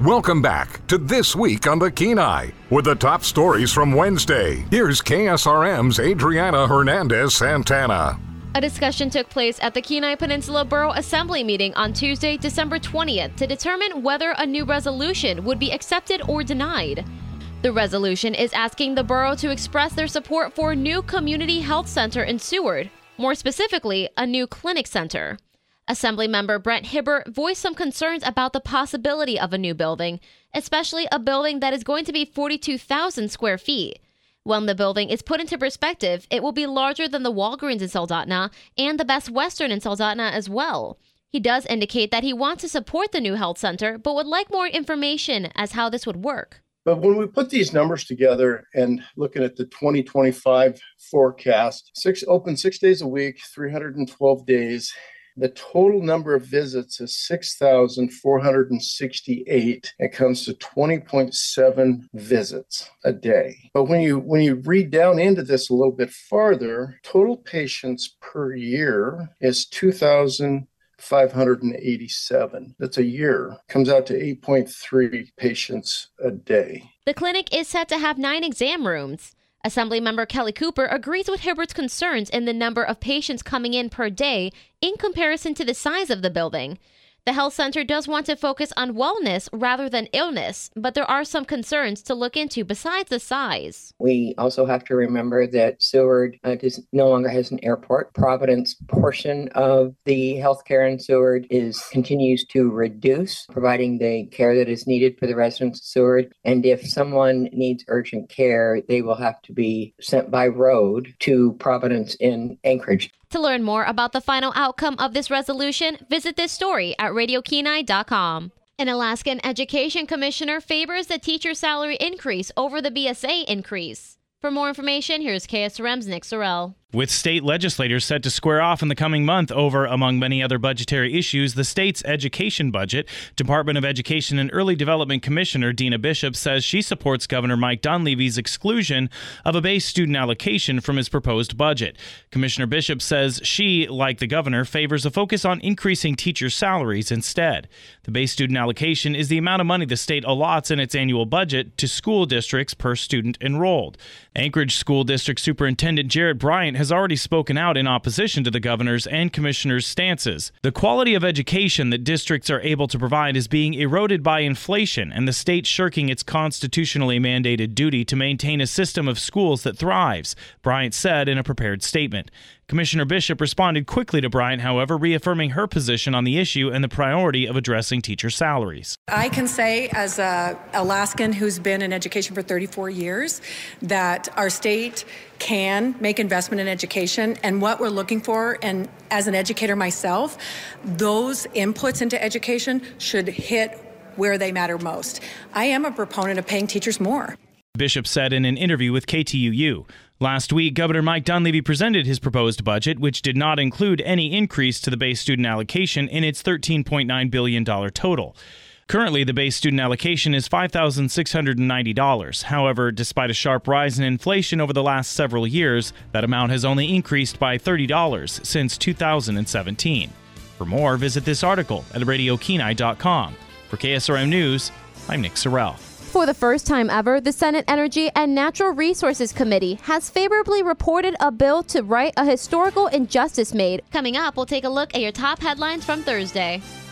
Welcome back to This Week on the Kenai with the top stories from Wednesday. Here's KSRM's Adriana Hernandez Santana. A discussion took place at the Kenai Peninsula Borough Assembly meeting on Tuesday, December 20th, to determine whether a new resolution would be accepted or denied. The resolution is asking the borough to express their support for a new community health center in Seward, more specifically, a new clinic center. Assemblymember Brent Hibbert voiced some concerns about the possibility of a new building, especially a building that is going to be 42,000 square feet. When the building is put into perspective, it will be larger than the Walgreens in Soldotna and the Best Western in Soldotna as well. He does indicate that he wants to support the new health center, but would like more information as how this would work. But when we put these numbers together and looking at the 2025 forecast, open 6 days a week, 312 days, the total number of visits is 6,468. It comes to 20.7 visits a day. But when you read down into this a little bit farther, total patients per year is 2,587. That's a year. Comes out to 8.3 patients a day. The clinic is set to have 9 exam rooms. Assemblymember Kelly Cooper agrees with Hibbert's concerns in the number of patients coming in per day in comparison to the size of the building. The health center does want to focus on wellness rather than illness, but there are some concerns to look into besides the size. We also have to remember that Seward no longer has an airport. Providence portion of the healthcare in Seward continues to reduce, providing the care that is needed for the residents of Seward. And if someone needs urgent care, they will have to be sent by road to Providence in Anchorage. To learn more about the final outcome of this resolution, visit this story at RadioKenai.com. An Alaskan Education Commissioner favors the teacher salary increase over the BSA increase. For more information, here's KSRM's Nick Sorrell. With state legislators set to square off in the coming month over, among many other budgetary issues, the state's education budget, Department of Education and Early Development Commissioner Dina Bishop says she supports Governor Mike Dunleavy's exclusion of a base student allocation from his proposed budget. Commissioner Bishop says she, like the governor, favors a focus on increasing teacher salaries instead. The base student allocation is the amount of money the state allots in its annual budget to school districts per student enrolled. Anchorage School District Superintendent Jared Bryant has already spoken out in opposition to the governor's and commissioner's stances. The quality of education that districts are able to provide is being eroded by inflation and the state shirking its constitutionally mandated duty to maintain a system of schools that thrives, Bryant said in a prepared statement. Commissioner Bishop responded quickly to Bryant, however, reaffirming her position on the issue and the priority of addressing teacher salaries. I can say, as an Alaskan who's been in education for 34 years, that our state can make investment in education, and what we're looking for, and as an educator myself, those inputs into education should hit where they matter most. I am a proponent of paying teachers more. Bishop said in an interview with KTUU. Last week, Governor Mike Dunleavy presented his proposed budget, which did not include any increase to the base student allocation in its $13.9 billion total. Currently, the base student allocation is $5,690. However, despite a sharp rise in inflation over the last several years, that amount has only increased by $30 since 2017. For more, visit this article at RadioKenai.com. For KSRM News, I'm Nick Sorrell. For the first time ever, the Senate Energy and Natural Resources Committee has favorably reported a bill to right a historical injustice made. Coming up, we'll take a look at your top headlines from Thursday.